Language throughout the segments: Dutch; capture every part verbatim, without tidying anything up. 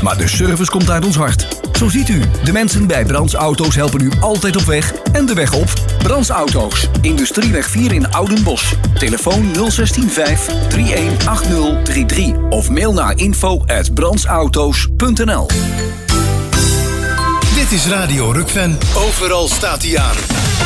maar de service komt uit ons hart. Zo ziet u, de mensen bij Brands Auto's helpen u altijd op weg en de weg op. Brands Auto's, Industrieweg vier in Oudenbosch. Telefoon nul zes vijf drie een acht nul drie drie of mail naar info at brandsauto's punt n l. Dit is Radio Rukven. Overal staat hij aan.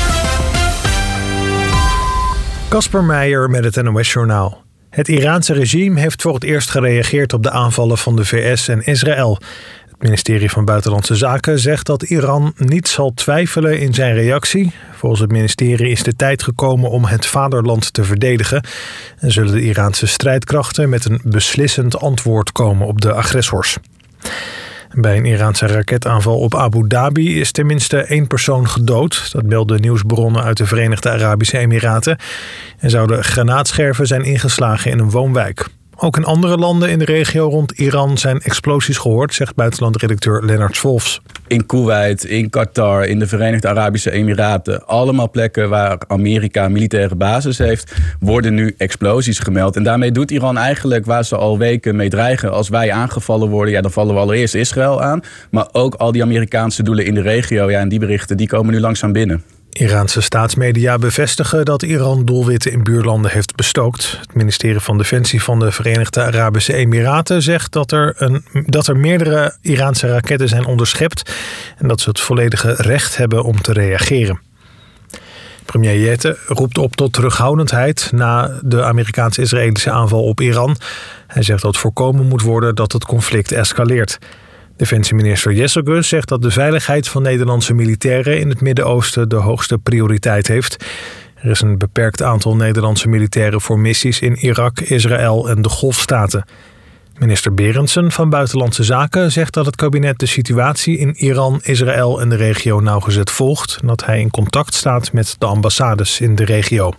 Kasper Meijer met het N O S-journaal. Het Iraanse regime heeft voor het eerst gereageerd op de aanvallen van de V S en Israël. Het ministerie van Buitenlandse Zaken zegt dat Iran niet zal twijfelen in zijn reactie. Volgens het ministerie is de tijd gekomen om het vaderland te verdedigen. En zullen de Iraanse strijdkrachten met een beslissend antwoord komen op de agressors. Bij een Iraanse raketaanval op Abu Dhabi is tenminste één persoon gedood. Dat melden nieuwsbronnen uit de Verenigde Arabische Emiraten. Er zouden granaatscherven zijn ingeslagen in een woonwijk. Ook in andere landen in de regio rond Iran zijn explosies gehoord, zegt buitenlandredacteur Lennart Swolfs. In Kuwait, in Qatar, in de Verenigde Arabische Emiraten, allemaal plekken waar Amerika een militaire basis heeft, worden nu explosies gemeld. En daarmee doet Iran eigenlijk waar ze al weken mee dreigen. Als wij aangevallen worden, ja, dan vallen we allereerst Israël aan. Maar ook al die Amerikaanse doelen in de regio, ja, en die berichten die komen nu langzaam binnen. Iraanse staatsmedia bevestigen dat Iran doelwitten in buurlanden heeft bestookt. Het ministerie van Defensie van de Verenigde Arabische Emiraten zegt dat er, een, dat er meerdere Iraanse raketten zijn onderschept en dat ze het volledige recht hebben om te reageren. Premier Jette roept op tot terughoudendheid na de Amerikaans-Israëlische aanval op Iran. Hij zegt dat voorkomen moet worden dat het conflict escaleert. Defensieminister Jesselgus zegt dat de veiligheid van Nederlandse militairen in het Midden-Oosten de hoogste prioriteit heeft. Er is een beperkt aantal Nederlandse militairen voor missies in Irak, Israël en de Golfstaten. Minister Berendsen van Buitenlandse Zaken zegt dat het kabinet de situatie in Iran, Israël en de regio nauwgezet volgt en dat hij in contact staat met de ambassades in de regio.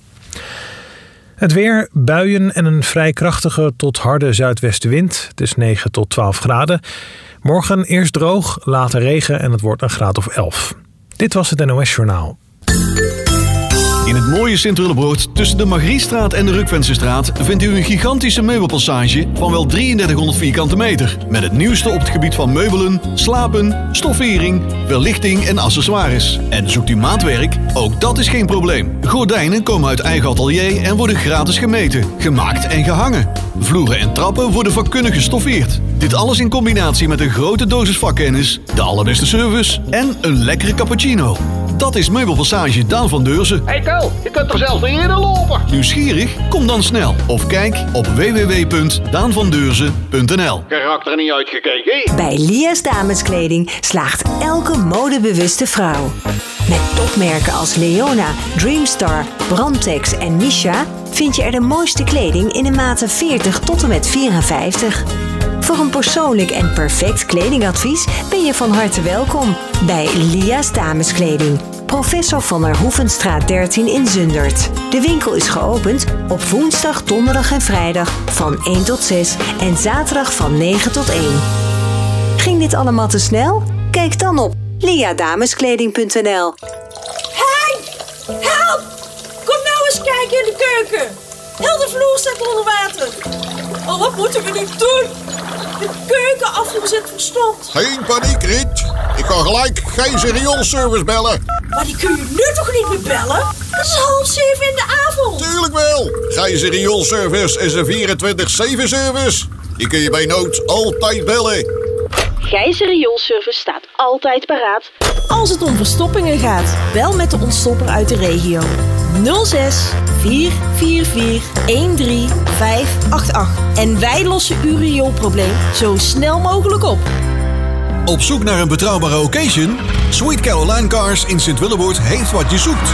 Het weer, buien en een vrij krachtige tot harde zuidwestenwind. Het is negen tot twaalf graden. Morgen eerst droog, later regen en het wordt een graad of elf. Dit was het N O S-journaal. In het mooie Sint-Willebroord tussen de Margriestraat en de Rukvensestraat vindt u een gigantische meubelpassage van wel drieëndertighonderd vierkante meter. Met het nieuwste op het gebied van meubelen, slapen, stoffering, verlichting en accessoires. En zoekt u maatwerk? Ook dat is geen probleem. Gordijnen komen uit eigen atelier en worden gratis gemeten, gemaakt en gehangen. Vloeren en trappen worden vakkundig gestoffeerd. Dit alles in combinatie met een grote dosis vakkennis, de allerbeste service en een lekkere cappuccino. Dat is Meubelpassage Daan van Deurzen. Hey Ko, je kunt er zelfs niet eerder lopen. Nieuwsgierig? Kom dan snel of kijk op w w w punt daan van deurzen punt n l. Karakter niet uitgekeken. Bij Lia's Dameskleding slaagt elke modebewuste vrouw. Met topmerken als Leona, Dreamstar, Brandtex en Misha vind je er de mooiste kleding in de maten veertig tot en met vierenvijftig. Voor een persoonlijk en perfect kledingadvies ben je van harte welkom bij Lia's Dameskleding. Professor van der Hoevenstraat dertien in Zundert. De winkel is geopend op woensdag, donderdag en vrijdag van één tot zes en zaterdag van negen tot één. Ging dit allemaal te snel? Kijk dan op lia dameskleding punt n l. Hey! Help! Kom nou eens kijken in de keuken. Heel de vloer staat onder water. Oh, wat moeten we nu doen? De keukenafvoer zit verstomd. Geen paniek, Riet. Ik ga gelijk Gijs rioolservice bellen. Maar die kun je nu toch niet meer bellen? Het is half zeven in de avond. Tuurlijk wel. Gijs rioolservice is een vierentwintig zeven service. Die kun je bij nood altijd bellen. Gijs rioolservice staat altijd paraat. Als het om verstoppingen gaat, bel met de ontstopper uit de regio. nul zes vier vier vier een drie vijf acht acht. En wij lossen uw rioolprobleem zo snel mogelijk op. Op zoek naar een betrouwbare occasion? Sweet Caroline Cars in Sint-Willebroord heeft wat je zoekt.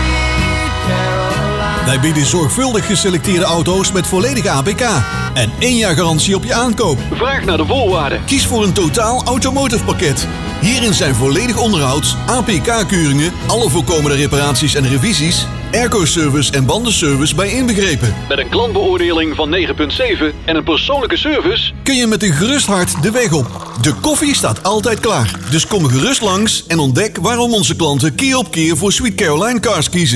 Wij bieden zorgvuldig geselecteerde auto's met volledige A P K. En één jaar garantie op je aankoop. Vraag naar de voorwaarden. Kies voor een totaal automotive pakket. Hierin zijn volledig onderhoud, A P K-keuringen, alle voorkomende reparaties en revisies, airco-service en bandenservice bij inbegrepen. Met een klantbeoordeling van negen komma zeven en een persoonlijke service kun je met een gerust hart de weg op. De koffie staat altijd klaar. Dus kom gerust langs en ontdek waarom onze klanten keer op keer voor Sweet Caroline Cars kiezen.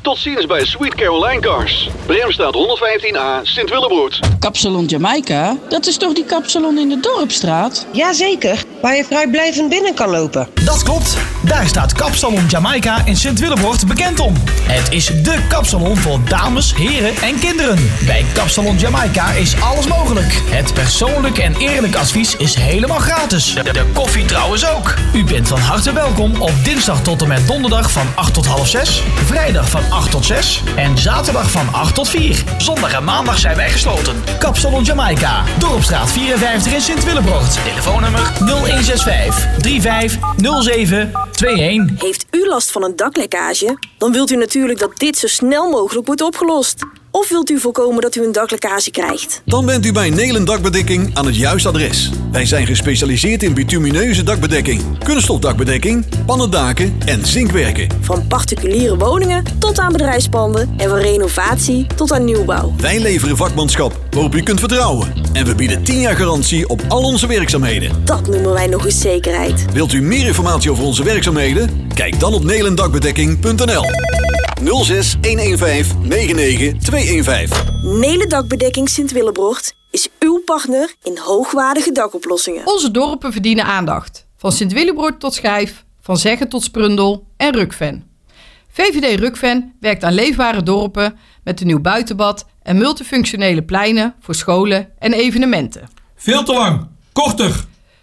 Tot ziens bij Sweet Caroline Cars. Bremstraat honderdvijftien A, Sint-Willebroord. Kapsalon Jamaica? Dat is toch die kapsalon in de Dorpstraat? Jazeker, waar je vrijblijvend binnen kan lopen. Dat klopt. Daar staat Kapsalon Jamaica in Sint-Willebroord bekend om. Het is dé kapsalon voor dames, heren en kinderen. Bij Kapsalon Jamaica is alles mogelijk. Het persoonlijk en eerlijk advies is helemaal gratis. De, de koffie trouwens ook. U bent van harte welkom op dinsdag tot en met donderdag van acht tot half zes. Vrijdag van acht tot zes. En zaterdag van acht tot vier. Zondag en maandag zijn wij gesloten. Kapsalon Jamaica. Dorpstraat vierenvijftig in Sint-Willebroord. Telefoonnummer nul een zes vijf drie vijf nul zeven twee een. Heeft u last van een daklekkage? Dan wilt u natuurlijk dat dit zo snel mogelijk wordt opgelost. Of wilt u voorkomen dat u een daklekkage krijgt? Dan bent u bij Nelen Dakbedekking aan het juiste adres. Wij zijn gespecialiseerd in bitumineuze dakbedekking, kunststofdakbedekking, pannendaken en zinkwerken. Van particuliere woningen tot aan bedrijfspanden en van renovatie tot aan nieuwbouw. Wij leveren vakmanschap waarop u kunt vertrouwen. En we bieden tien jaar garantie op al onze werkzaamheden. Dat noemen wij nog eens zekerheid. Wilt u meer informatie over onze werkzaamheden? Kijk dan op nelendakbedekking punt n l. nul zes een een vijf negen negen twee een vijf. Nelen Dakbedekking Sint-Willebroord is uw partner in hoogwaardige dakoplossingen. Onze dorpen verdienen aandacht. Van Sint-Willebroord tot Schijf, van Zeggen tot Sprundel en Rukven. V V D Rukven werkt aan leefbare dorpen met een nieuw buitenbad en multifunctionele pleinen voor scholen en evenementen. Veel te lang. Korter.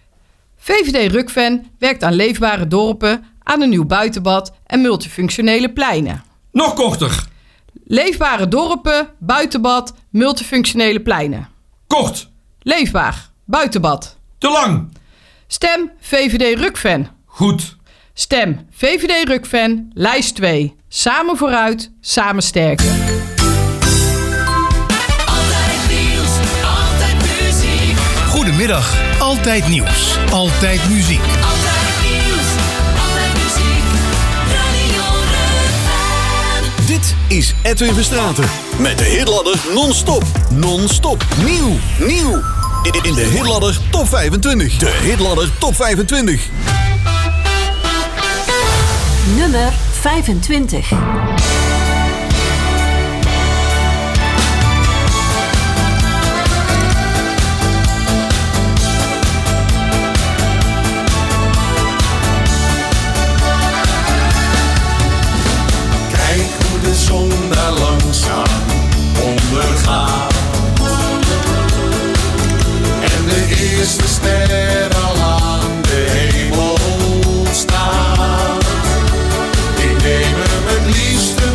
V V D Rukven werkt aan leefbare dorpen aan een nieuw buitenbad en multifunctionele pleinen. Nog korter. Leefbare dorpen, buitenbad, multifunctionele pleinen. Kort. Leefbaar, buitenbad. Te lang. Stem V V D Rukven. Goed. Stem V V D Rukven, lijst twee. Samen vooruit, samen sterker. Altijd nieuws, altijd muziek. Goedemiddag, altijd nieuws, altijd muziek. Altijd nieuws, altijd muziek. Radio Rukven. Dit is Edwin Verstraeten met de hitladder non-stop. Non-stop. Nieuw, nieuw. In de hitladder top vijfentwintig. De hitladder top vijfentwintig. Nummer vijfentwintig. Kijk hoe de zon daar langzaam ondergaat. En de eerste ster al aan de hemel staat. Ik neem hem het liefste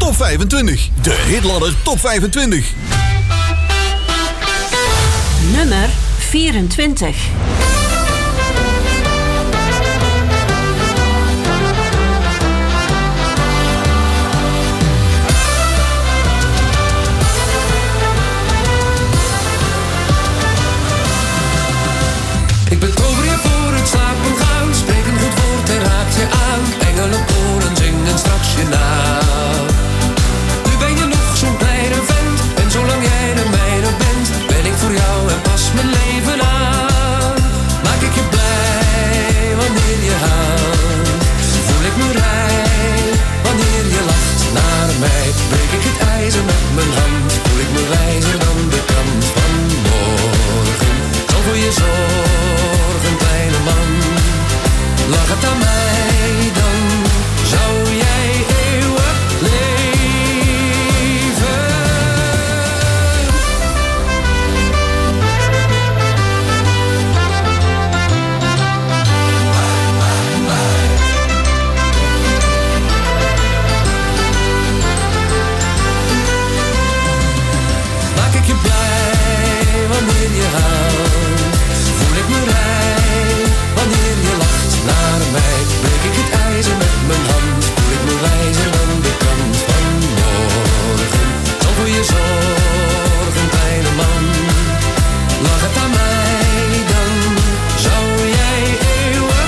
Top vijfentwintig. De Hitladder Top vijfentwintig. Nummer vierentwintig. Ik betover je voor het slapen gaan. Spreek een goed woord en raak je aan. Engelenkoren zingen straks je naam. Nu ben je nog zo'n kleine vent. En zolang jij de mijne bent, ben ik voor jou en pas mijn leven aan. Maak ik je blij wanneer je huilt. Voel ik me rijk wanneer je lacht naar mij. Breek ik het ijzer met mijn hand. Voel ik me wijzer dan de kant van morgen. Zal voor je zorgen, kleine man. Lach het aan mij, dan zou jij eeuwig leven. Maak ik je blij wanneer je huilt. Voel ik me rijk wanneer je lacht naar mij. Breek ik het ijzer met mijn hand. Voel ik me wijzer dan de kant van morgen. Zal voor je zorgen, kleine man. Lach het aan mij, dan zou jij eeuwig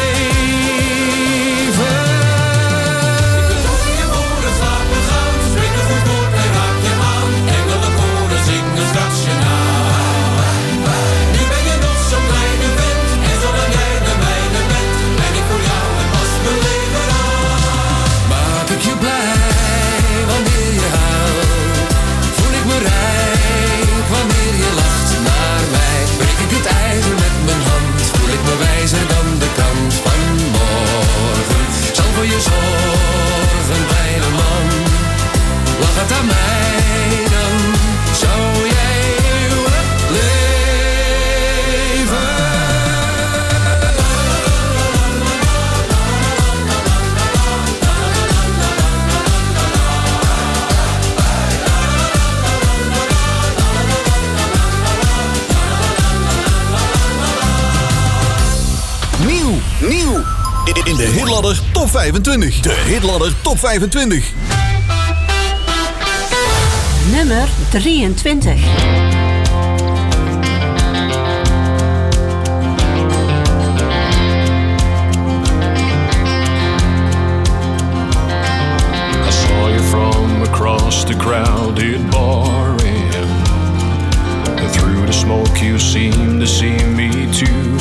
leven. Ik ben over je woorden slapen gaan. Spreek een goed woord en raak je aan. Engelenkoren zingen straks je naam. Nu ben je nog zo'n kleine vent. En zolang jij de mijne bent, ben ik voor jou en pas mijn leven aan. Maak ik je blij wanneer je huilt. Voel ik me rijk wanneer je lacht naar mij. Breek ik het ijzer met mijn hand. Voel ik me wijzer dan de kant van morgen. Zal voor je zorgen, kleine man. Lach het aan mij, dan zou jij eeuwig leven. Nieuw, nieuw. In de Hitladder Top vijfentwintig. De Hitladder Top vijfentwintig. Nummer drieëntwintig. I saw you from across the crowded bar, and through the smoke you seemed to see me too.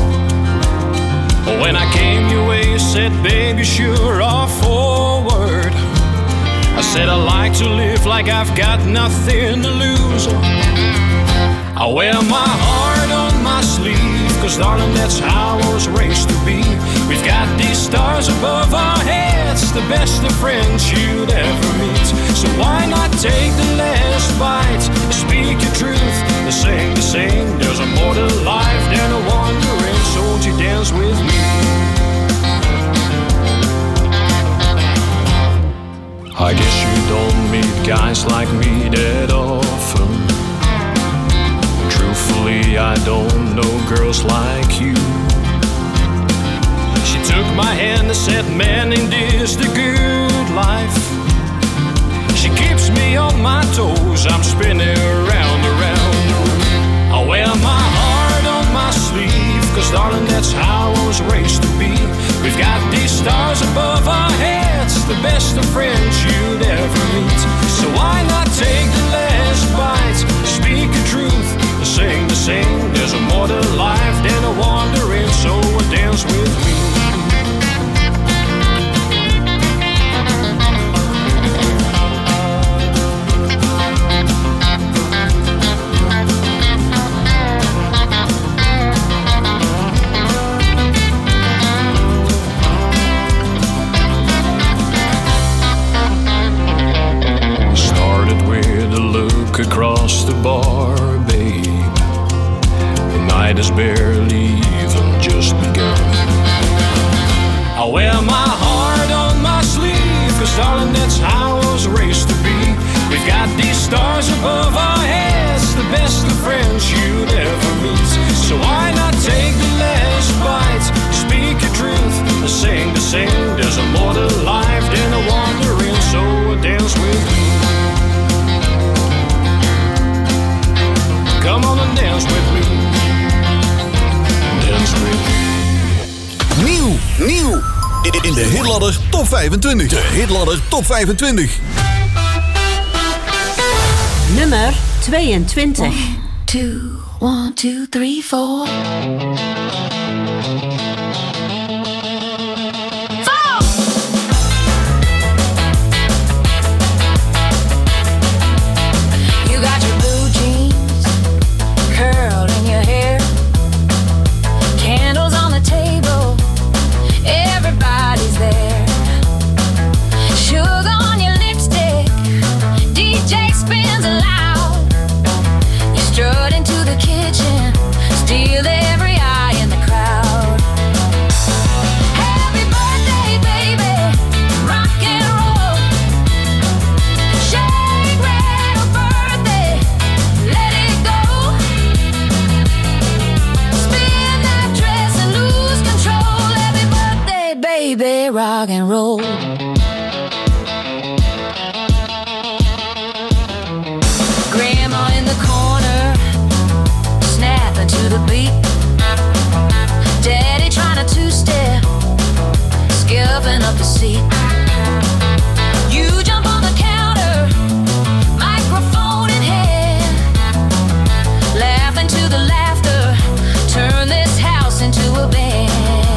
When I came your way, you said, baby, sure, off forward. I said, I like to live like I've got nothing to lose. I wear my heart on my sleeve, cause darling, that's how I was raised to be. We've got these stars above our heads, the best of friends you'd ever meet. So why not take the last bite, speak your truth, sing the sing. There's a more to life than a wandering, so won't you dance with me? I guess you don't meet guys like me that often. Truthfully, I don't know girls like you. She took my hand and said, man, ain't this the good life? She keeps me on my toes, I'm spinning round and round the room. I wear my heart on my sleeve, cause darling, that's how I was raised to be. We've got these stars above our heads, the best of friends you'd ever meet. So why not take the last bite, speak the truth, sing the sing. There's a more to life than a wandering, so dance with me. Across the bar, babe. The night has barely even just begun. I wear my heart on my sleeve, cause darling, that's how I was there's a race to be. We've got these stars above our heads, the best of friends you'd ever meet. So why not take the last bite, speak your truth, sing to sing. There's a more to life than a wandering, so dance with me. Come on and dance with me. Dance with me. Nieuw, nieuw. In de Hitladder Top vijfentwintig. De Hitladder Top vijfentwintig. Nummer tweeëntwintig. One, two, one, two, three, four. Rock and roll. Grandma in the corner, snapping to the beat. Daddy trying to two-step, scuffing up the seat. You jump on the counter, microphone in hand, laughing to the laughter, turn this house into a band.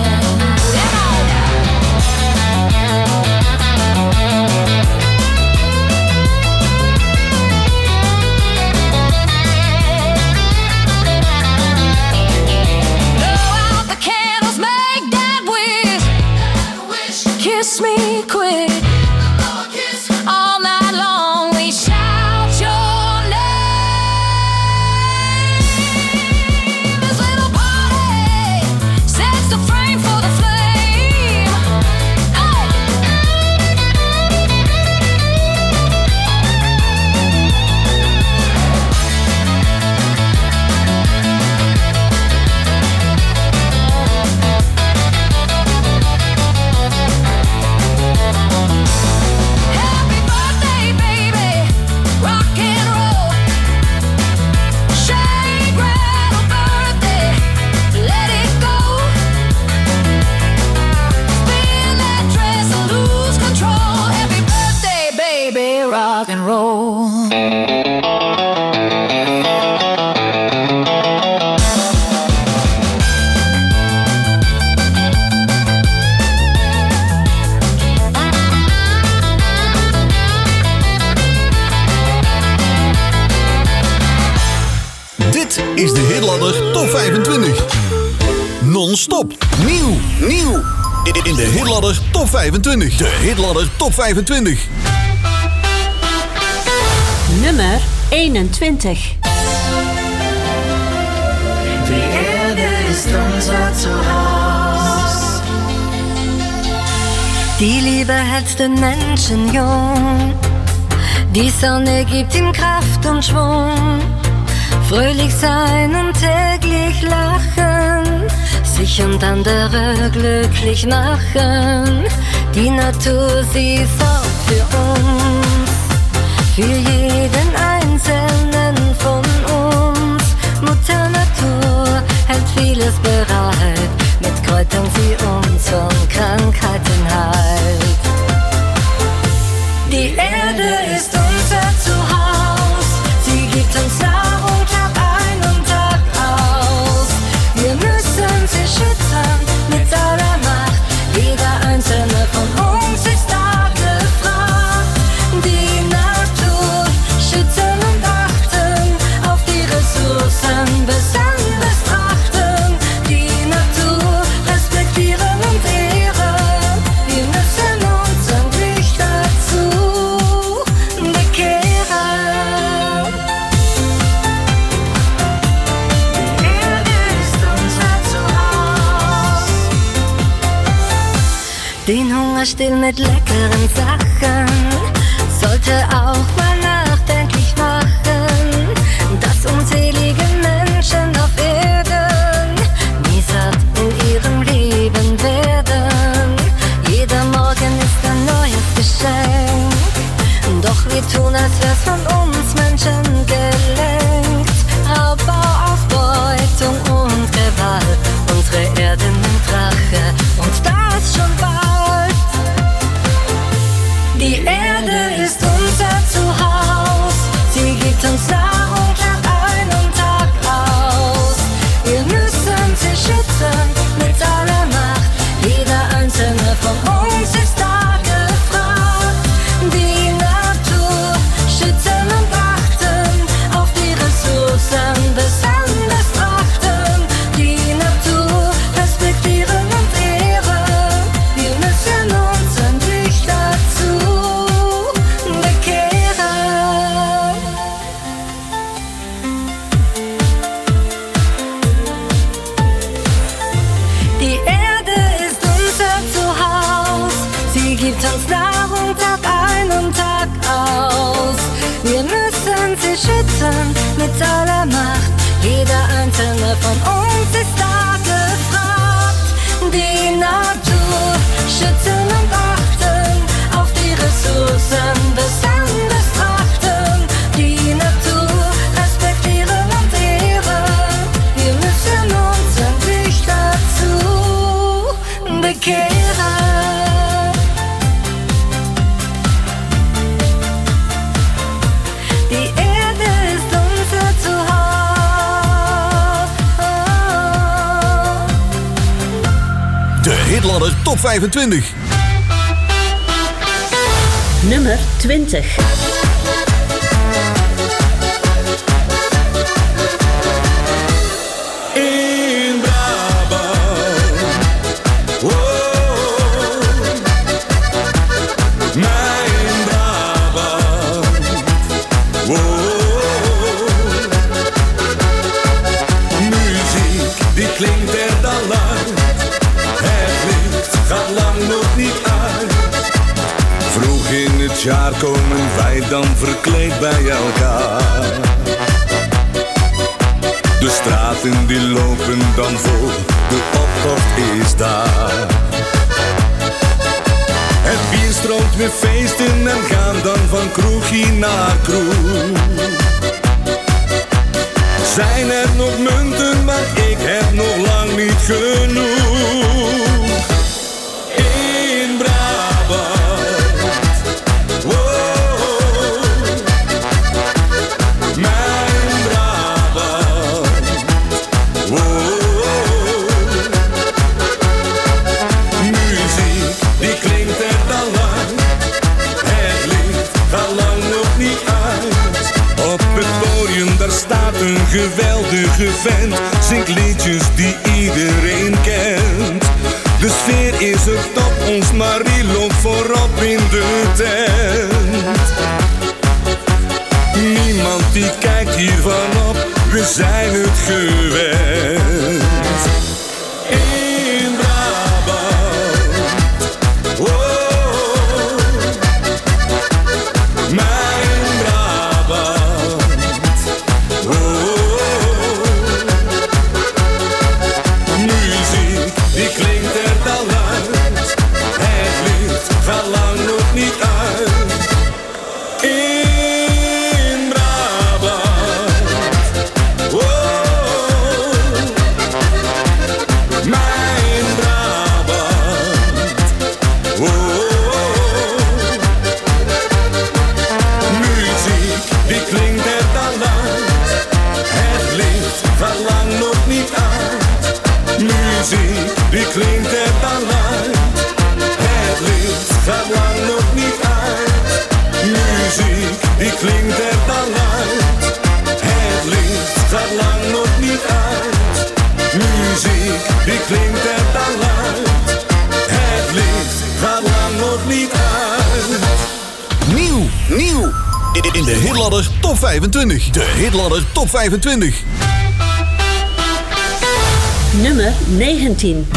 Kiss me quick. All night long we shout your name. This little party sets the frame for the flame. Oh. Rock and roll. Dit is de Hitladder Top vijfentwintig. Non-stop. Nieuw, nieuw. In de Hitladder Top vijfentwintig. De Hitladder Top vijfentwintig. Nummer eenentwintig. Die Erde ist unser Zuhause. Die Liebe hält den Menschen jung. Die Sonne gibt ihm Kraft und Schwung. Fröhlich sein und täglich lachen. Sich und andere glücklich machen. Die Natur, sie sorgt für uns. Für jeden Einzelnen von uns. Mutter Natur hält vieles bereit. Mit Kräutern sie uns von Krankheiten heilt. Die Erde ist unser Zuhause. Sie gibt uns Nahrung Tag ein und Tag aus. Wir müssen sie schützen mit aller Macht. Jeder einzelne von uns ist da gefragt. Die Natur schützen und achten, auf die Ressourcen besonders trachten. Die Natur respektieren und ehren. Wir müssen uns endlich dazu bekehren. Die Erde ist unser Zuhause. Den Hunger stillen mit leckeren Sachen. Sollte heute auch mal nachdenklich machen, dass unzählige Menschen auf Erden nie satt in ihrem Leben werden. Jeder Morgen ist ein neues Geschenk, doch wir tun, als wär's von uns Menschen gelenkt. Raubbau, Ausbeutung und Gewalt, unsere Erde nimmt Rache und das schon bald. Die Erde ist unser Zuhause, sie gibt uns Nahrung Tag ein und Tag aus. Wir müssen sie schützen mit aller Macht, jeder einzelne von uns ist da gefragt. Die Natur schützen und achten, auf die Ressourcen besonders trachten. Die Natur respektieren und ehren, wir müssen uns endlich dazu bekehren. Die Erde ist unser Zuhause, sie gibt uns Nahrung Tag ein und Tag aus. Wir müssen sie schützen mit aller Macht, jeder einzelne von uns ist da gefragt. Die Natur schützen und achten, auf die Ressourcen besonders trachten. Die Natur respektieren und ehren, wir müssen uns endlich dazu bekehren. Die Erde ist unser Zuhause. De Hitladder Top vijfentwintig. Nummer twintig. In Brabant, oh, mijn Brabant, oh, muziek die klinkt er dan lang, het licht gaat lang nog niet uit. Vroeg in het jaar komen wij dan verkleed bij elkaar. De straten die lopen dan vol, de optocht is daar. Het bier stroomt weer feesten en gaan dan van kroegje naar kroeg. Zijn er nog munten, maar ik heb nog lang niet genoeg. In Brabant, oh, mijn Brabant, oh, muziek die klinkt er dan lang, het licht gaat lang nog niet uit. Op het podium daar staat een geweldige vent, zingt liedjes die iedereen kent. De sfeer is er top, ons Marie loopt voorop in de tent. Niemand die kijkt hiervan op, we zijn het gewend. In Brabant, oh, mijn Brabant, oh, muziek die klinkt er dan uit, het licht gaat lang nog niet uit. In Brabant, oh, mijn Brabant, oh, muziek die klinkt er dan uit, het licht gaat lang nog niet uit. Muziek die klinkt er dan uit, het licht gaat lang nog niet uit. Muziek die klinkt er dan uit, het licht gaat lang nog niet uit. Muziek die klinkt er dan uit, het licht gaat lang nog niet uit. Nieuw, nieuw. In de Hitladder Top vijfentwintig. De Hitladder Top vijfentwintig. Nummer negentien.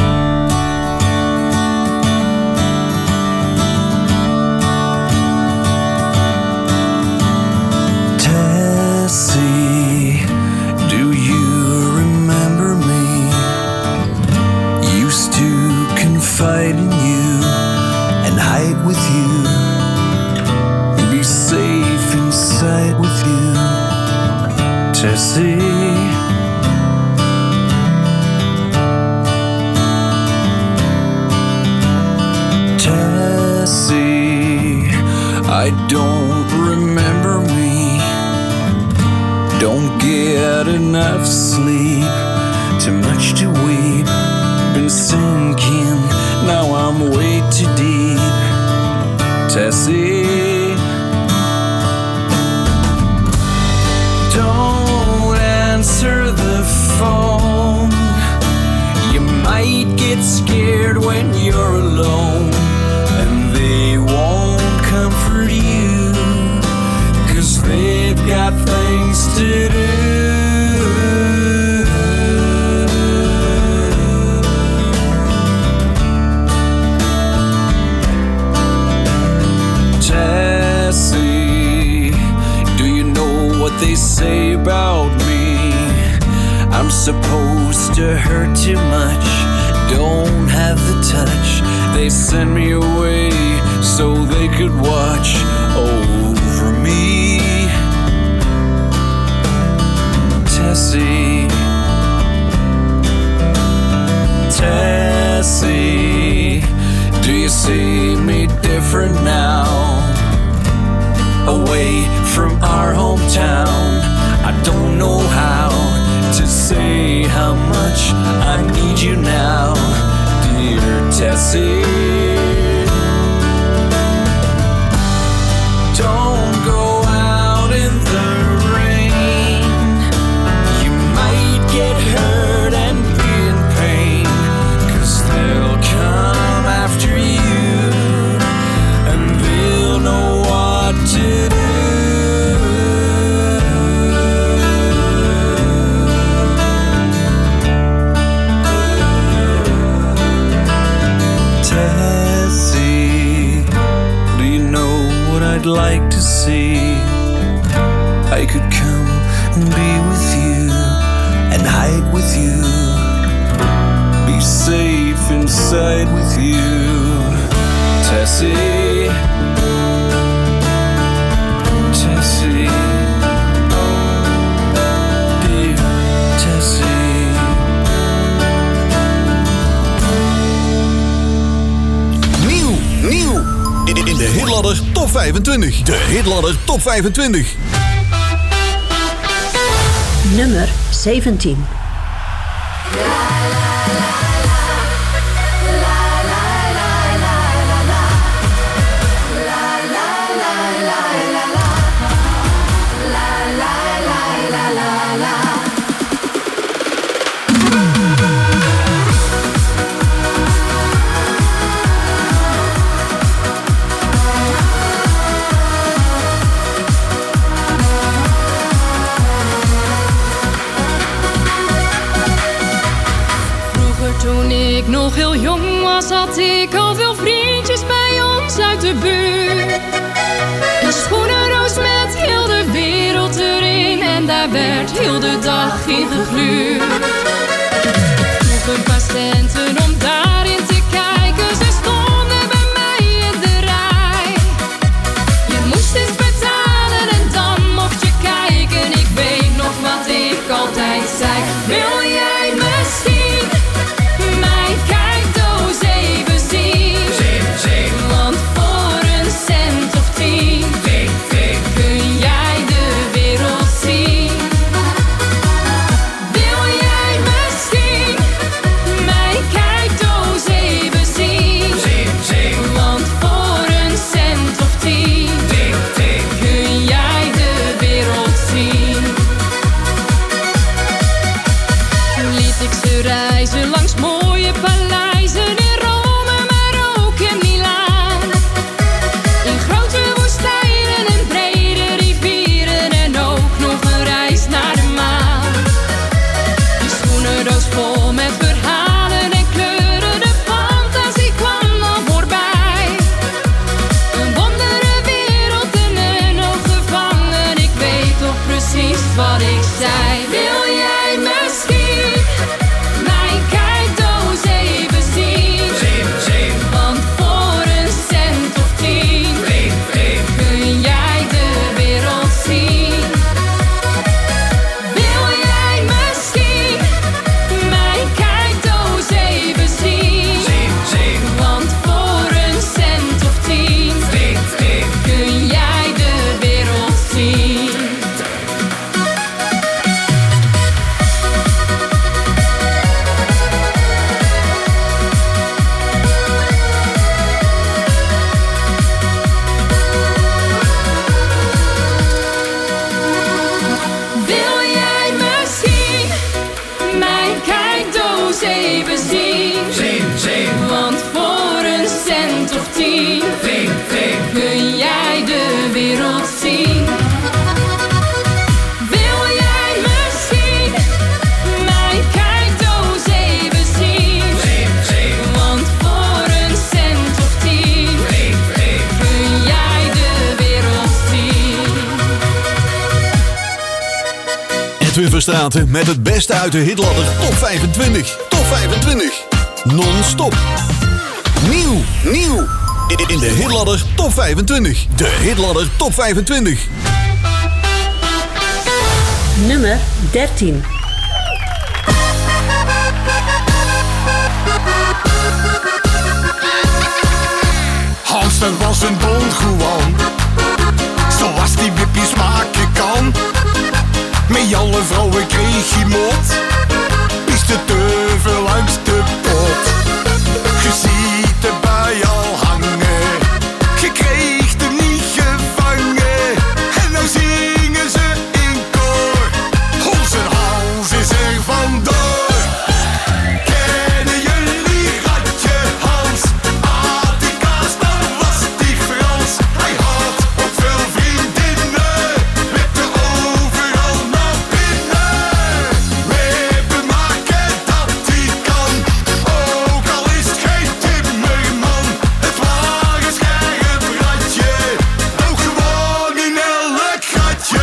I don't remember me. Don't get enough sleep. Too much to weep. Been sinking. Now I'm way too deep. Tessie, don't answer the phone. You might get scared when you're alone, and they won't comfort you, 'cause they've got things to do. Tessie, do you know what they say about me? I'm supposed to hurt too much, don't have the touch. They send me away so they could watch over me. Tessie, Tessie, do you see me different now? Away from our hometown, I don't know how to say how much I need you now, dear Tessie. Don't go out in the rain. You might get hurt and be in pain, 'cause they'll come after you and they'll know what to do. Tessie, do you know what I'd like to see? I could come and be with you and hide with you, be safe inside with you, Tessie, Tessie, dear Tessie. Nieuw, nieuw. In de Hitladder Top vijfentwintig. De Hitladder Top vijfentwintig. Nummer zeventien. Toen ik nog heel jong was, had ik al veel vriendjes bij ons uit de buurt. Een schoenenroos met heel de wereld erin, en daar werd heel de dag in gegluurd. Nog een paar centen om daarin te kijken, ze stonden bij mij in de rij. Je moest eens betalen en dan mocht je kijken. Ik weet nog wat ik altijd zei: wil jij misschien mijn kijkdoos even zien? Zing, zing. Want voor een cent of tien, zing, zing, kun jij de wereld zien. Wil jij misschien mijn kijkdoos even zien? Zing, zing. Want voor een cent of tien, zing, zing, kun jij de wereld zien. Toen liet ik ze reizen langs mooie paleizen in Rome, maar ook in Milaan. In grote woestijnen en brede rivieren, en ook nog een reis naar de maan. Die schoenendoos vol met verhalen en kleuren, de fantasie kwam dan voorbij. Een wondere wereld in een oog gevangen, ik weet toch precies wat ik zei. Wil jij misschien mijn kijkdoos even Serverstraten met het beste uit de hitladder top vijfentwintig. Top vijfentwintig. Non-stop. Nieuw, nieuw. In de hitladder top vijfentwintig. De hitladder top vijfentwintig. Nummer dertien. Hans, dat was een Don Juan, zoals die wippies maken kan. Met alle vrouwen kreeg hij mot, piste te veel langs de pot. Je ziet erbij al hangen, je kreeg hem niet gevangen. En nou zingen ze in koor, onze Hans is er vandoor. Kennen jullie Ratje Hans? Ah, die kaas, dan was die Frans. Hij had ook veel vriendinnen, wipte overal naar binnen. Wippen maken dat hij kan, ook al is het geen timmerman. Het waren scherp ratje, ook gewoon in elk gatje.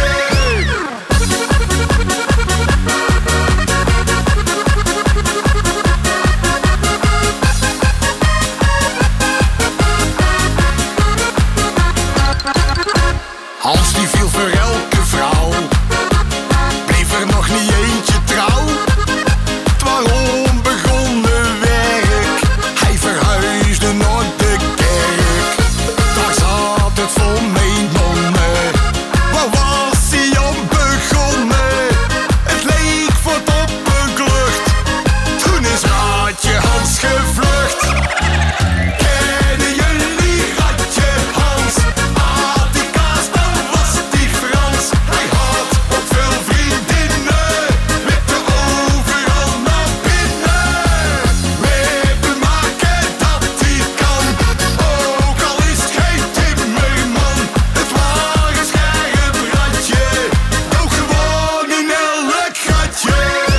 Hans die viel voor elke vrouw, bleef er nog niet eentje trouw. Het waarom begonnen werk, hij verhuisde naar de kerk. Daar zat het vol met mannen, waar was hij aan begonnen? Het leek wat op een klucht, toen is Ratje Hans gevlucht. Kennen jullie Ratje Hans? Ah, die kaas, dan was die Frans. Hij had ook veel vriendinnen, wipte overal naar binnen. Wippen maken dat hij kan, ook al is het geen timmerman. Het waren scherp ratje, ook gewoon in elk gatje.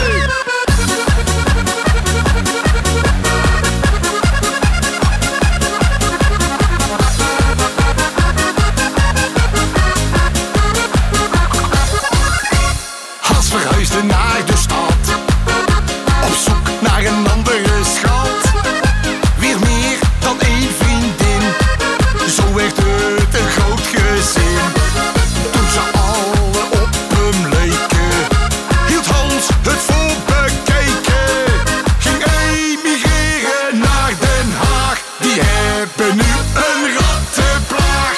Hans verhuisde naar de stad, op zoek naar een andere schat. Weer meer dan één vriendin, zo werd het een groot gezin. Toen ze alle op hem leken, hield Hans het voor bekeken. Ging emigreren naar Den Haag, die hebben nu een rattenplaag.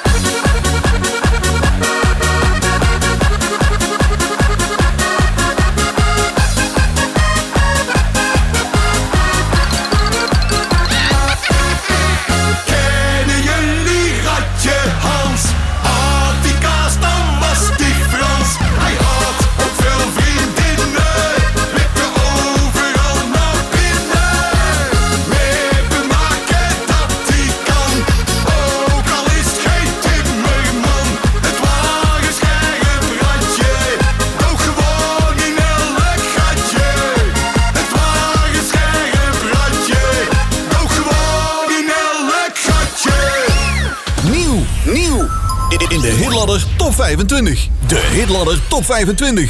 Kennen jullie Ratje Hans? Ah, die kaas, dan was die Frans. Hij had ook veel vriendinnen, wipte overal naar binnen. Wippen maken dat hij kan, ook al is het geen timmerman. Het waren scherp ratje, ook gewoon in elk gatje. Het waren scherp ratje, ook gewoon in elk gatje. Nieuw, nieuw. In de hitladder top vijfentwintig. De hitladder top vijfentwintig.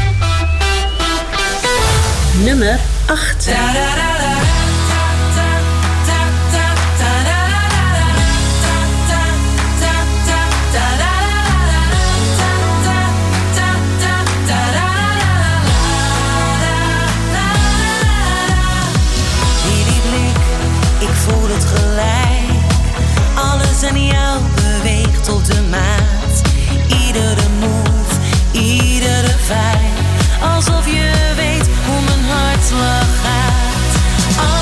Nummer acht. Die blik, ik voel het gelijk. Alles aan jou beweegt tot de maat. Iedere move, iedere vibe. Alsof je weet hoe mijn hartslag gaat.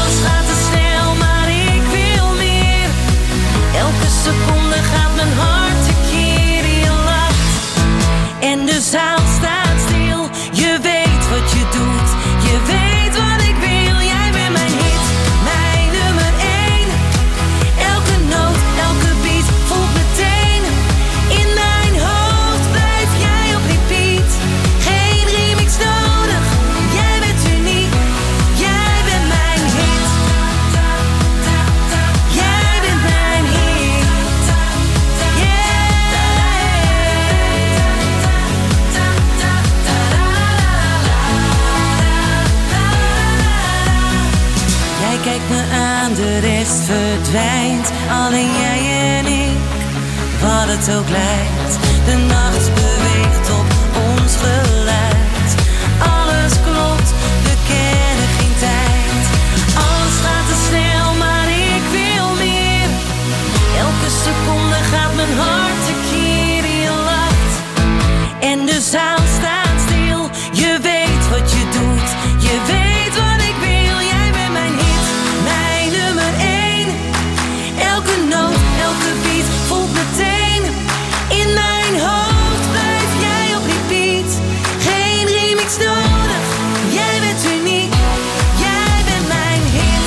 gaan, de rest verdwijnt. Alleen jij en ik, wat het ook lijkt. De nacht beweegt op ons geluid. Alles klopt, we kennen geen tijd. Alles gaat te snel, maar ik wil meer. Elke seconde gaat mijn hart tekeer. Je lacht en de zaal staat stil. Je weet wat je doet, je weet wat ik wil. Jij bent mijn hit, mijn nummer één. Elke noot, elke beat voelt meteen. In mijn hoofd blijf jij op repeat. Geen remix nodig, jij bent uniek. Jij bent mijn hit.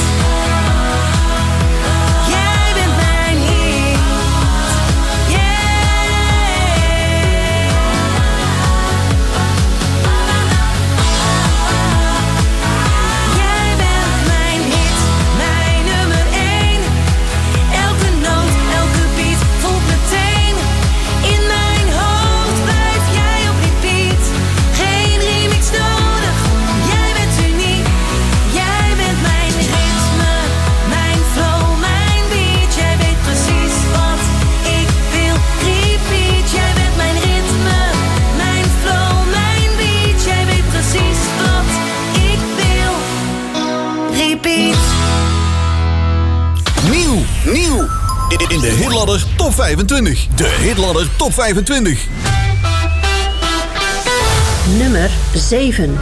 Jij bent mijn hit. Jij bent mijn hit, mijn nummer één. Elke noot, elke beat voelt meteen. In mijn hoofd blijf jij op repeat. Geen remix nodig, jij bent uniek. Jij bent mijn ritme, mijn flow, mijn beat. Jij weet precies wat ik wil. Repeat, jij bent mijn ritme, mijn flow, mijn beat. Jij weet precies wat ik wil. Repeat. Nieuw, nieuw. In de Hitladder Top vijfentwintig. De Hitladder Top vijfentwintig. Nummer zeven.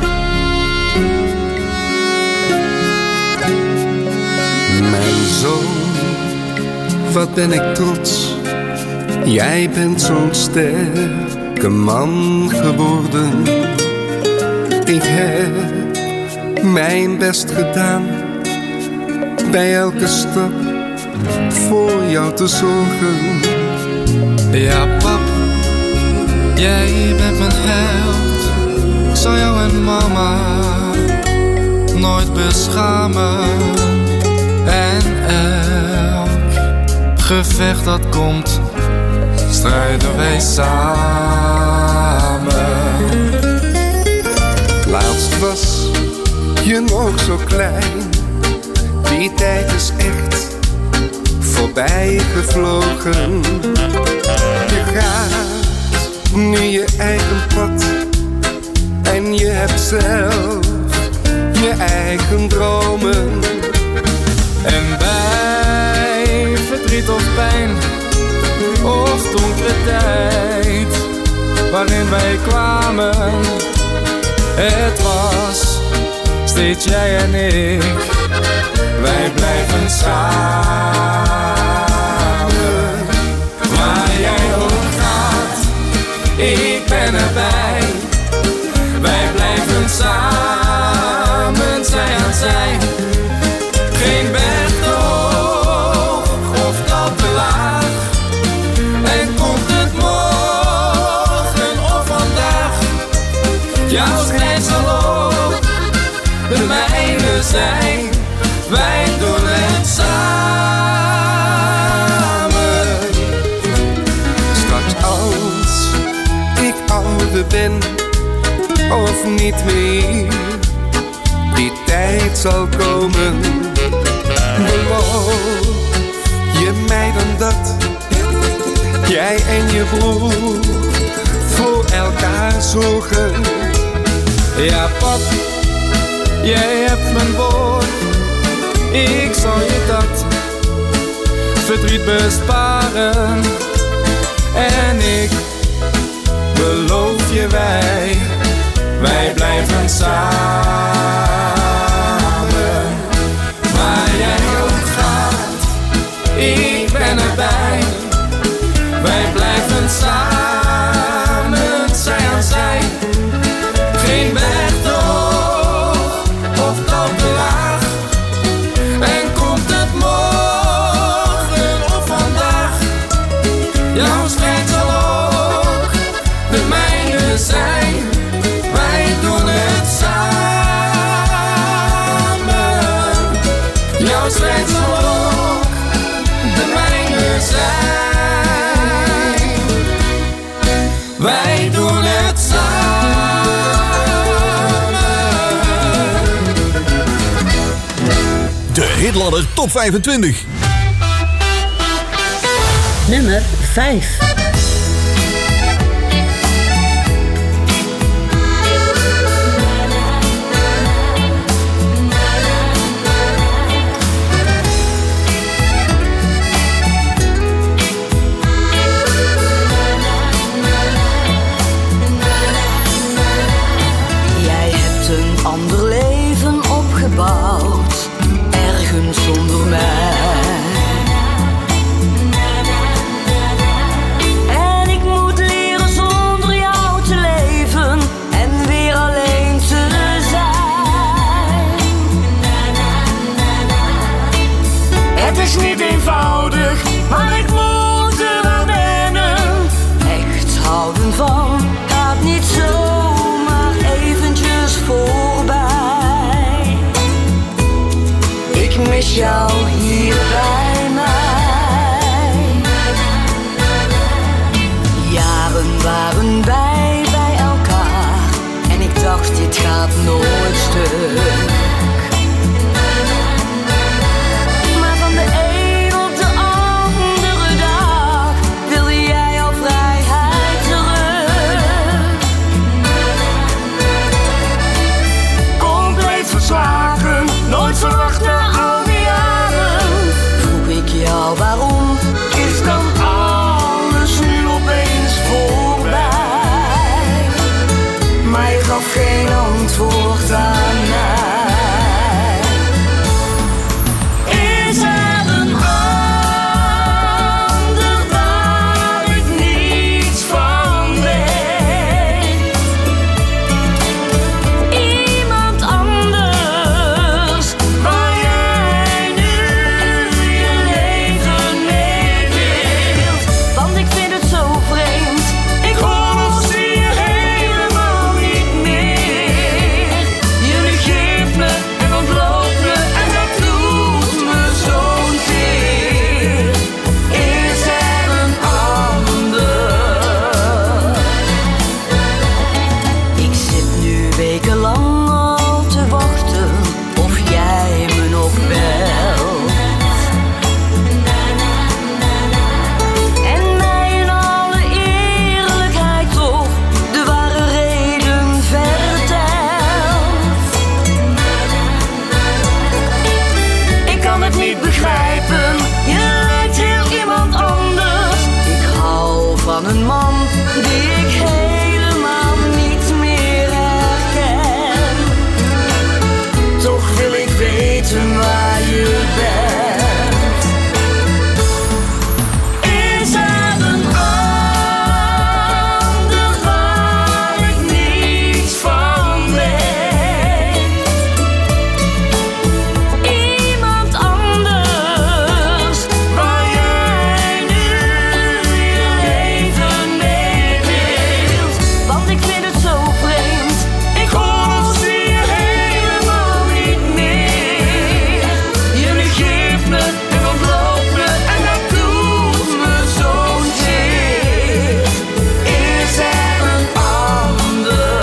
Mijn zoon, wat ben ik trots. Jij bent zo'n sterke man geworden. Ik heb mijn best gedaan. Bij elke stap voor jou te zorgen. Ja, pap, jij bent mijn held. Ik zal jou en mama nooit beschamen. En elk gevecht dat komt, strijden wij samen. Laatst was je nog zo klein. Die tijd is echt voorbij gevlogen. Je gaat nu je eigen pad. En je hebt zelf je eigen dromen. En bij verdriet of pijn of donkere tijd waarin wij kwamen, het was steeds jij en ik. Wij blijven samen. Waar jij ook gaat, ik ben erbij. Wij blijven samen, zij aan zij. Geen berg te hoog of dat te laag. En komt het morgen of vandaag, jouw strijd zal ook de mijne zijn. Wij doen het samen. Straks als ik ouder ben of niet meer, die tijd zal komen. Beloof je mij dan dat jij en je broer voor elkaar zorgen? Ja, pap, jij hebt mijn woord. Ik zal je dat verdriet besparen. En ik beloof je wij, wij blijven samen. Waar jij ook gaat, ik ben erbij. Wij blijven samen, zij aan zij. Geen berg te hoog of te laag. En komt het morgen of vandaag, jouw strijd zal ook de mijne zijn. Wij doen het samen. Hitladder Top vijfentwintig. Nummer vijf. Jij hebt een ander leven opgebouwd, ergens zonder mij. En ik moet leren zonder jou te leven en weer alleen te zijn. Het is niet eenvoudig, maar ik moet eraan wennen. Echt houden van gaat niet zomaar eventjes voorbij. Ik mis jou hier bij mij. Jaren waren wij bij elkaar en ik dacht dit gaat nooit stuk. Maar van de een op de andere dag wilde jij jouw vrijheid terug. Compleet verslagen, nooit verwacht na al die jaren. Vroeg ik jou waarom, is dan alles nu opeens voorbij? Maar je gaf geen antwoord aan mij. Is er een ander waar ik niets van weet? Iemand anders waar jij nu je leven mee wilt? Want ik vind het zo vreemd, ik hoor of zie je helemaal niet meer. Je negeert me en ontloopt me en dat doet me zo'n zeer. Is er een ander? Ik zit nu wekenlang al te wachten of jij me nog belt. En mij in alle eerlijkheid toch de ware reden vertelt. Ik kan het niet begrijpen, je lijkt heel iemand anders. Ik hou van een man die ik helemaal niet meer herken. Toch wil ik weten waar je bent. Is er een ander waar ik niets van weet? Iemand anders waar jij nu je leven mee wilt? Want ik vind het zo vreemd, ik hoor of zie je helemaal niet meer. Je negeert me en ontloopt me en dat doet me zo'n zeer. Is er een ander?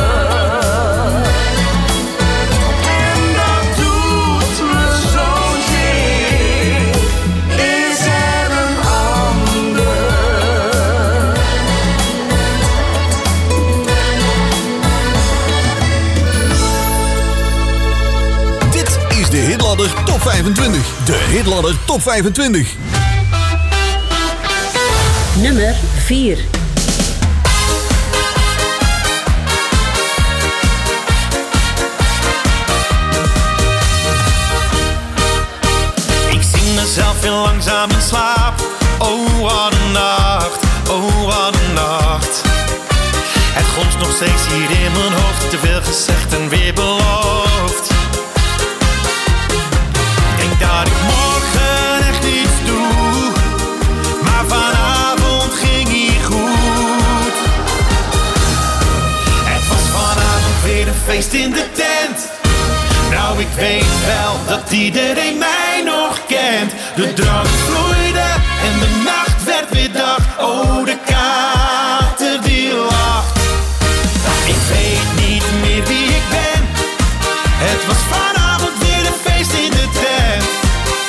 En dat doet me zo'n zeer. Is er een ander? Dit is de Hitladder Top vijfentwintig. De Hitladder Top vijfentwintig. Nummer vier. Ik zing mezelf heel langzaam in slaap. Oh, wat een nacht, oh, wat een nacht. Het gonst nog steeds hier in mijn hoofd. Te veel gezegd en weer beloofd. Denk dat ik morgen echt iets doe. Maar vanavond ging hier goed. Het was vanavond weer een feest in de tent. Nou, ik weet wel dat iedereen mij nog kent. De drank vloeide en de nacht werd weer dag. Oh, de kater die lacht. Ik weet niet meer wie ik ben. Het was vanavond weer een feest in de tent.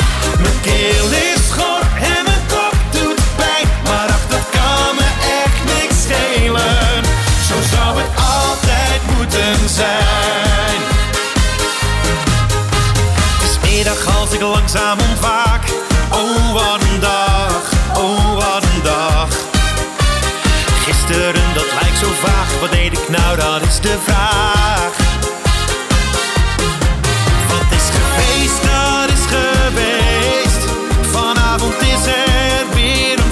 als ik langzaam ontwaak. Oh wat een dag, oh wat een dag. Gisteren dat lijkt zo vaag, wat deed ik nou, dat is de vraag. Wat is geweest, dat is geweest. Vanavond is er weer een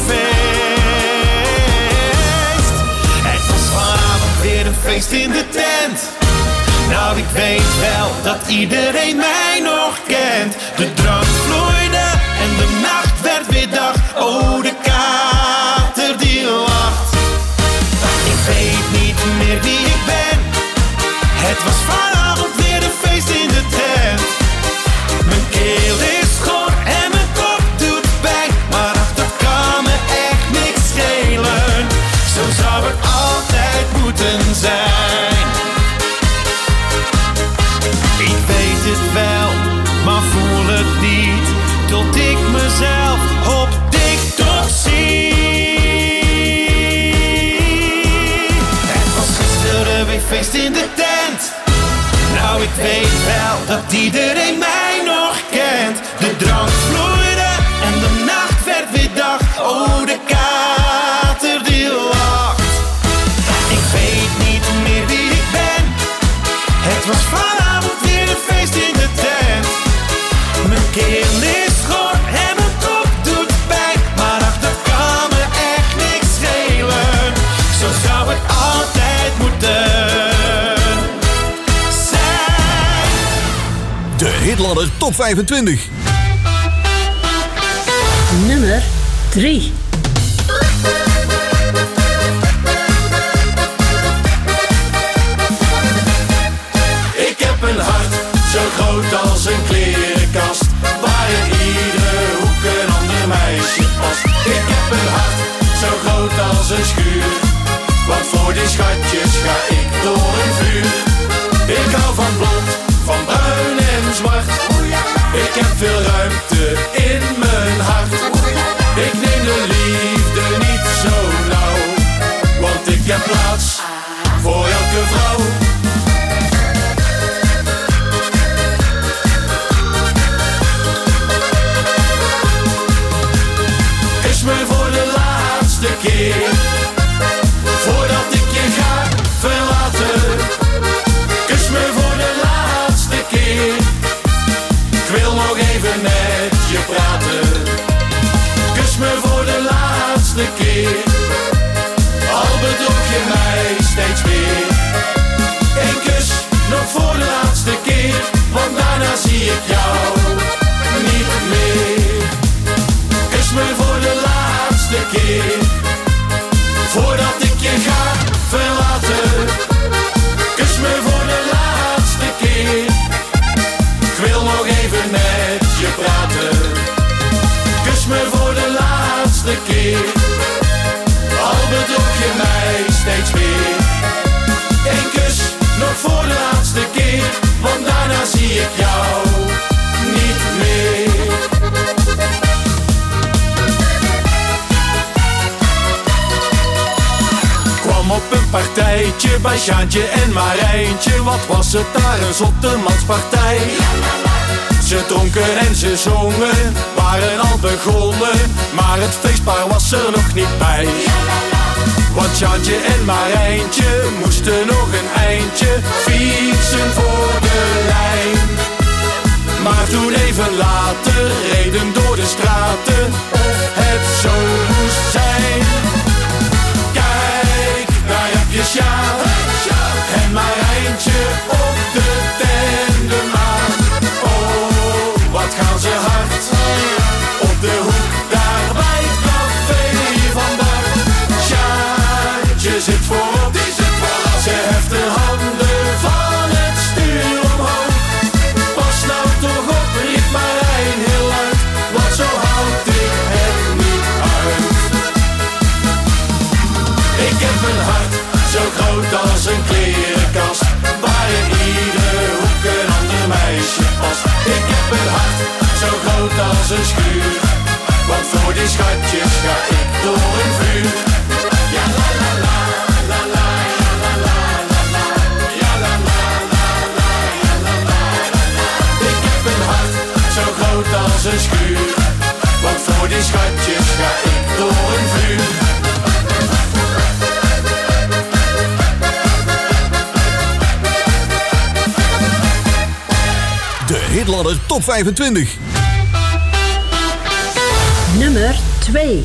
feest. Het was vanavond weer een feest in de tent. Nou, ik weet wel dat iedereen mij nog kent. De drank vloeide en de nacht werd weer dag. Oh, de kater die lacht. Ik weet niet meer wie ik ben. Het was vanavond weer een feest in de tent. Mijn keel is schor en mijn kop doet pijn. Maar ach, dat kan me echt niks schelen. Zo zou het altijd moeten zijn. Ik weet het wel, maar voel het niet. Tot ik mezelf op TikTok zie. Het was gisteren weer feest in de tent. Nou, ik weet wel dat iedereen mij nog kent. De drank vloeide en de nacht werd weer dag. Oh, de kater die lacht. Ik weet niet meer wie ik ben. Het was vanavond weer een feest in de tent. Mijn keel is schor en mijn kop doet pijn. Maar ach, dat kan me echt niks schelen. Zo zou het altijd moeten zijn. De Hitladder Top vijfentwintig. Nummer drie. Ik heb een hart zo groot als een klerenkast, waar in iedere hoek een ander meisje past. Ik heb een hart zo groot als een schuur, want voor die schatjes ga ik door een vuur. Ik hou van blond, van bruin en zwart. Ik heb veel ruimte in mijn hart. Ik neem de liefde niet zo nauw, want ik heb plaats voor elke vrouw. Kus me voor de laatste keer, voordat ik je ga verlaten. Kus me voor de laatste keer, ik wil nog even met je praten. Kus me voor de laatste keer, al bedroeg je mij steeds weer. Eén kus nog voor de laatste keer, want daarna zie ik jou niet meer. Kus me voor de laatste keer, voordat ik je ga verlaten. Kus me voor de laatste keer, ik wil nog even met je praten. Kus me voor de laatste keer, al bedroeg je mij steeds weer. Eén kus nog voor de laatste keer, want daarna zie ik jou niet meer. Kwam op een partijtje bij Sjaantje en Marijntje. Wat was het daar, een zotemanspartij. Ze dronken en ze zongen, waren al begonnen, maar het feestpaar was er nog niet bij. Want Sjaantje en Marijntje moesten nog een eindje fietsen voor de lijn. Maar toen even later reden door de straten of het zo moest zijn. Kijk, daar heb je Sjaak en Marijntje op de tandemmaan. Oh, wat gaan ze hard op de hoek daar bij het café van Bart. Sjaantje zit voorop, die zit voorop. Ze heft de handen van het stuur omhoog. als een schuur. Want voor die schatjes ga ik door een vuur. De Hitladder Top vijfentwintig. Nummer twee.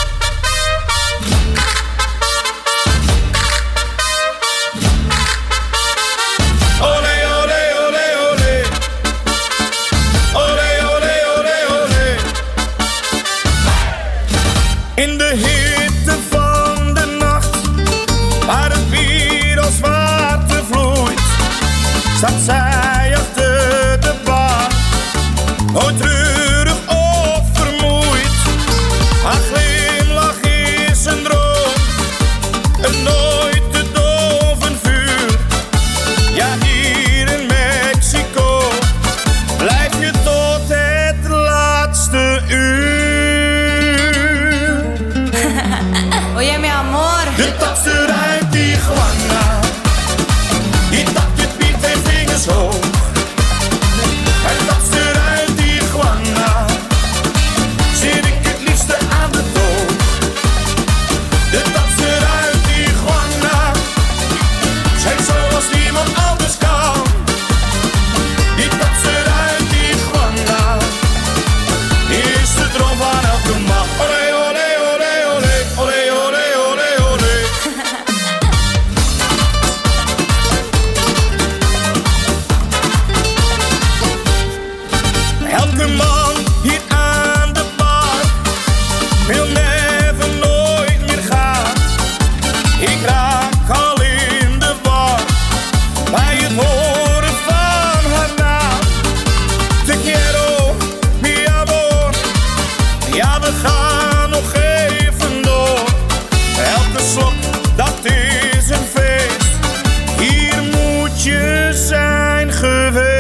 In de hitte van de nacht, waar het bier als water vloeit, staat zij achter de bar, nooit treurig of vermoeid. Haar glimlach is een droom, een nooit te doven vuur. Ja, hier in Mexico blijf je tot het laatste uur. Oye, mi amor. De tapster uit Tijuana, die tapt het bier twee vingers hoog. Hij tapster uit Tijuana, zit ik het liefste aan de toog. De tapster uit Tijuana, schijnt zoals niemand anders kan. Die tapster uit Tijuana, is de droom van elke man. Olé, olé, olé, olé, olé, olé, olé, olé. Elke man hier aan de bar wil never nooit meer gaan. Ik raak al in de war bij het horen van haar naam. Te quiero, mi amor. Ja, we gaan nog even door. Elke slok, dat is een feest. Hier moet je zijn geweest.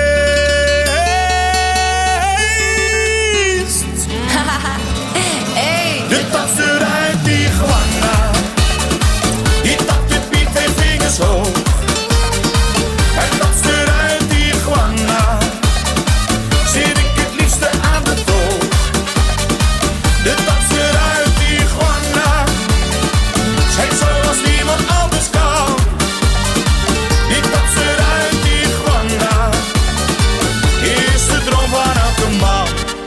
Hey. De tapster uit Tijuana, die tapt het bier twee vingers hoog. Hij tapster uit Tijuana, zit ik het liefste aan de toog. De tapster uit Tijuana, schijnt zoals niemand anders kan. Die tapster uit Tijuana, is de droom van elke man.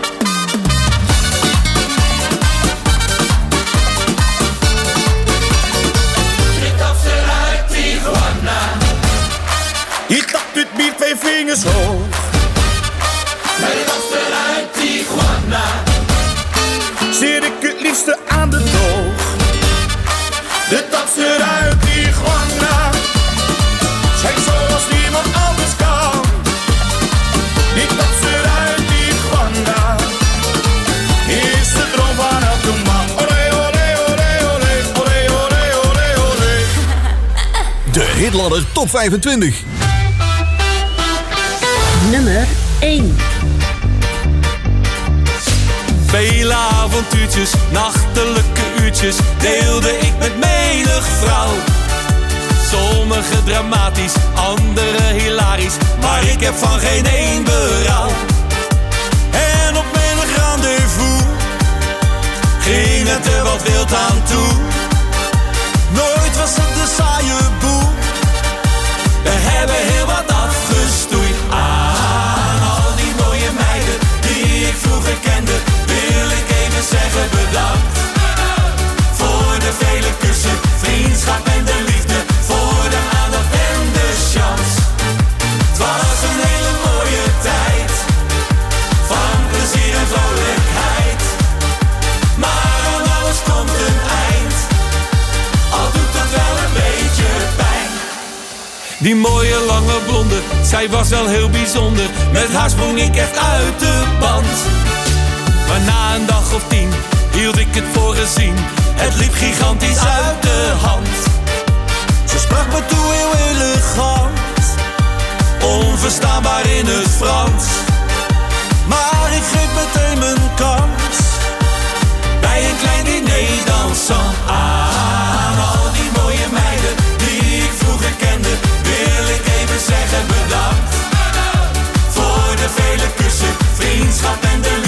Die tapster uit Tijuana, die tapt het bier twee vingers hoog. De tapster uit Tijuana, zit ik het liefste aan de toog. De tapster uit Tijuana, schijnt zoals niemand anders kan. Die tapster uit Tijuana, is de droom van elke man. Olé, olé, olé, olé, olé, olé, olé, olé. De Hitladder Top vijfentwintig. Nummer één. Vele avontuurtjes, nachtelijke uurtjes deelde ik met menig vrouw. Sommige dramatisch, andere hilarisch, maar ik heb van geen één berouw. En op menig rendezvous ging het er wat wild aan toe. Nooit was het de saaie boel, we hebben heel wat afgestoeid. Aan al die mooie meiden die ik vroeger kende, wil ik even zeggen bedankt. Voor de vele kussen, vriendschap en de liefde, voor de aandacht en de chance. Het was een hele mooie tijd, van plezier en vrolijkheid. Maar aan alles komt een eind, al doet dat wel een beetje pijn. Die mooie lange blonde, zij was wel heel bijzonder. Met haar sprong ik echt uit de band. Maar na een dag of tien hield ik het voor gezien. Het liep gigantisch uit de hand. Ze sprak me toe heel elegant, onverstaanbaar in het Frans. Maar ik greep meteen mijn kans, bij een klein diner dansant. Aan al die mooie meiden die ik vroeger kende, wil ik even zeggen bedankt. Voor de vele kussen, vriendschap en de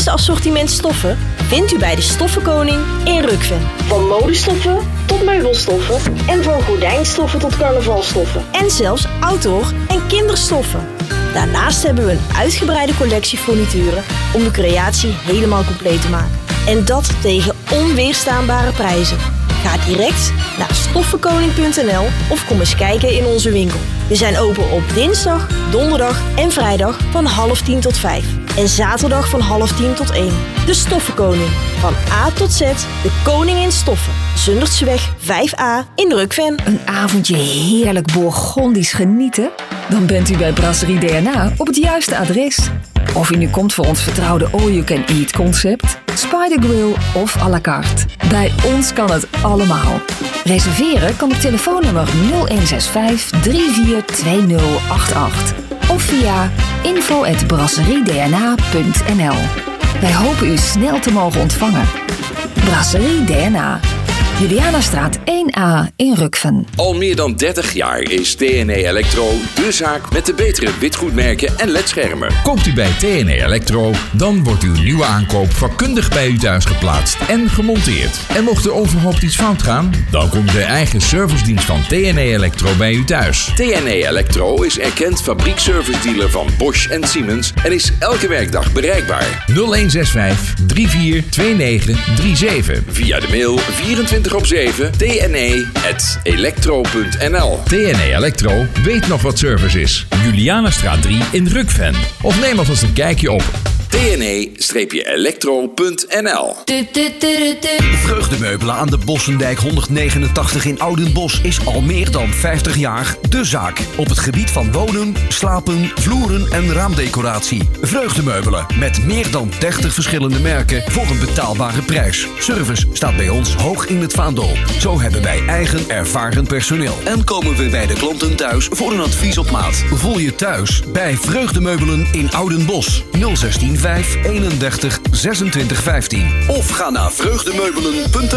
grootste assortiment stoffen vindt u bij de Stoffenkoning in Rukven. Van modestoffen tot meubelstoffen en van gordijnstoffen tot carnavalstoffen. En zelfs outdoor en kinderstoffen. Daarnaast hebben we een uitgebreide collectie furnituren om de creatie helemaal compleet te maken. En dat tegen onweerstaanbare prijzen. Ga direct naar stoffenkoning punt n l of kom eens kijken in onze winkel. We zijn open op dinsdag, donderdag en vrijdag van half tien tot vijf. En zaterdag van half tien tot één. De Stoffenkoning. Van A tot Z, de koning in stoffen. Zundertseweg vijf A in Rukven. Een avondje heerlijk Bourgondisch genieten? Dan bent u bij Brasserie D N A op het juiste adres. Of u nu komt voor ons vertrouwde all-you-can-eat concept, Spider Grill of à la carte. Bij ons kan het allemaal. Reserveren kan op telefoonnummer nul een zes vijf drie vier twee nul acht acht of via info at brasserie d n a punt n l. Wij hopen u snel te mogen ontvangen. Brasserie D N A. Julianastraat één A in Rukven. Al meer dan dertig jaar is T N E Electro de zaak met de betere witgoedmerken en ledschermen. Koopt u bij T N E Electro, dan wordt uw nieuwe aankoop vakkundig bij u thuis geplaatst en gemonteerd. En mocht er onverhoopt iets fout gaan, dan komt de eigen servicedienst van T N E Electro bij u thuis. T N E Electro is erkend fabriekservice-dealer van Bosch en Siemens en is elke werkdag bereikbaar. nul een zes vijf drie vier twee negen drie zeven. Via de mail vierentwintig op zeven t n e at electro punt n l. T N E Electro weet nog wat service is. Julianastraat drie in Rukven. Of neem alvast een kijkje op t n e electro punt n l. Vreugdemeubelen aan de Bossendijk honderdnegenentachtig in Oudenbosch is al meer dan vijftig jaar de zaak. Op het gebied van wonen, slapen, vloeren en raamdecoratie. Vreugdemeubelen met meer dan dertig verschillende merken voor een betaalbare prijs. Service staat bij ons hoog in het vaandel. Zo hebben wij eigen ervaren personeel. En komen we bij de klanten thuis voor een advies op maat. Voel je thuis bij Vreugdemeubelen in Oudenbosch. nul zestien vijf eenendertig zesentwintig vijftien. Of ga naar vreugdemeubelen punt n l.